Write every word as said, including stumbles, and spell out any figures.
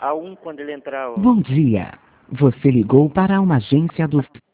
A um quando ele entrar. Ó. Bom dia. Você ligou para uma agência do